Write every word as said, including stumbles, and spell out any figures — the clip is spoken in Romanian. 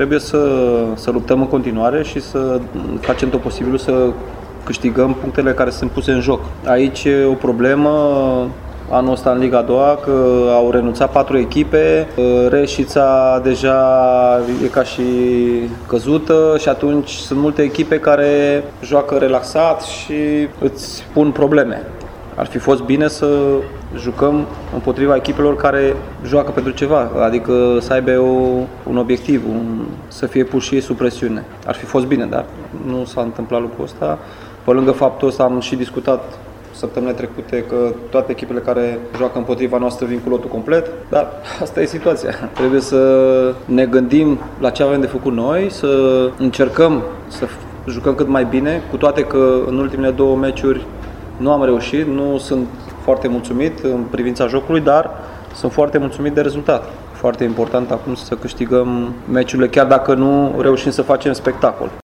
trebuie să, să luptăm în continuare și să facem tot posibilul să câștigăm punctele care sunt puse în joc. Aici e o problemă anul ăsta în Liga a doua, că au renunțat patru echipe, Reșița deja e ca și căzută și atunci sunt multe echipe care joacă relaxat și îți pun probleme. Ar fi fost bine să jucăm împotriva echipelor care joacă pentru ceva, adică să aibă o, un obiectiv, un, să fie puși și ei sub presiune. Ar fi fost bine, dar nu s-a întâmplat lucrul ăsta. Pe lângă faptul ăsta am și discutat săptămânile trecute că toate echipele care joacă împotriva noastră vin cu lotul complet, dar asta e situația. Trebuie să ne gândim la ce avem de făcut noi, să încercăm să jucăm cât mai bine, cu toate că în ultimele două meciuri nu am reușit, nu sunt foarte mulțumit în privința jocului, dar sunt foarte mulțumit de rezultat. Foarte important acum să câștigăm meciurile, chiar dacă nu reușim să facem spectacol.